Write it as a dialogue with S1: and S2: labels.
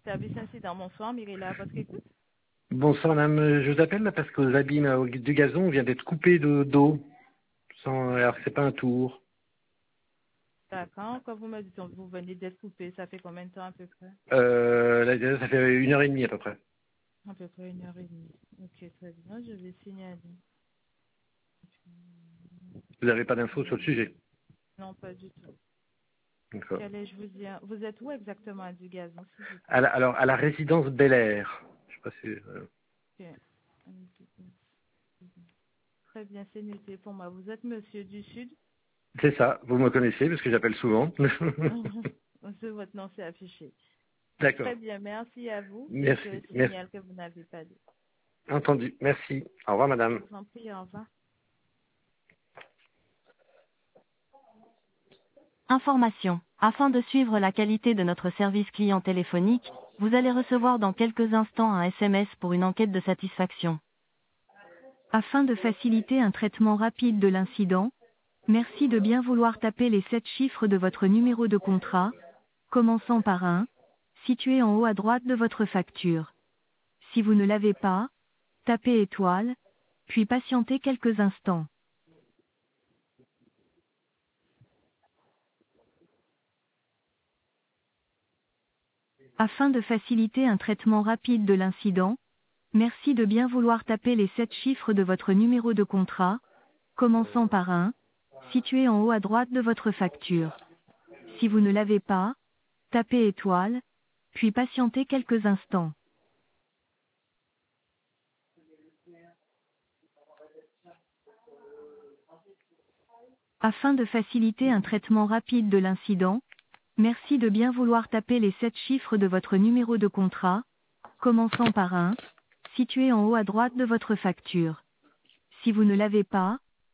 S1: service incident. Bonsoir, Mirella, à votre écoute.
S2: Bonsoir madame, je vous appelle là parce qu'aux abîmes du gazon vient d'être coupé d'eau. Alors c'est pas un tour.
S1: D'accord. Quand vous me dites que vous venez d'être coupé, ça fait combien de temps à peu près?
S2: Là, ça fait 1 heure et demie à peu près.
S1: À peu près 1 heure et demie. Ok, très bien. Je vais signaler.
S2: Vous n'avez pas d'infos sur le sujet.
S1: Non, pas du tout.
S2: D'accord.
S1: Qu'allais-je vous dire? Vous êtes où exactement à Dugazon, s'il vous plaît?
S2: Alors à la résidence Bel Air. Je sais pas si.
S1: Ok. Très bien, c'est noté pour moi. Vous êtes monsieur du Sud?
S2: C'est ça, vous me connaissez parce que j'appelle souvent.
S1: Votre nom s'est affiché.
S2: D'accord.
S1: Très bien, merci à vous. Et je
S2: Merci. Merci.
S1: signale que vous n'avez pas de...
S2: Entendu. Merci. Au revoir
S1: Je
S2: madame.
S1: vous en prie, au revoir.
S3: Information. Afin de suivre la qualité de notre service client téléphonique, vous allez recevoir dans quelques instants un SMS pour une enquête de satisfaction. Afin de faciliter un traitement rapide de l'incident, merci de bien vouloir taper les 7 chiffres de votre numéro de contrat, commençant par 1, situé en haut à droite de votre facture. Si vous ne l'avez pas, tapez étoile, puis patientez quelques instants. Afin de faciliter un traitement rapide de l'incident, merci de bien vouloir taper les 7 chiffres de votre numéro de contrat, commençant par 1, situé en haut à droite de votre facture. Si vous ne l'avez pas, tapez étoile, puis patientez quelques instants. Afin de faciliter un traitement rapide de l'incident, merci de bien vouloir taper les 7 chiffres de votre numéro de contrat, commençant par 1, situé en haut à droite de votre facture. Si vous ne l'avez pas,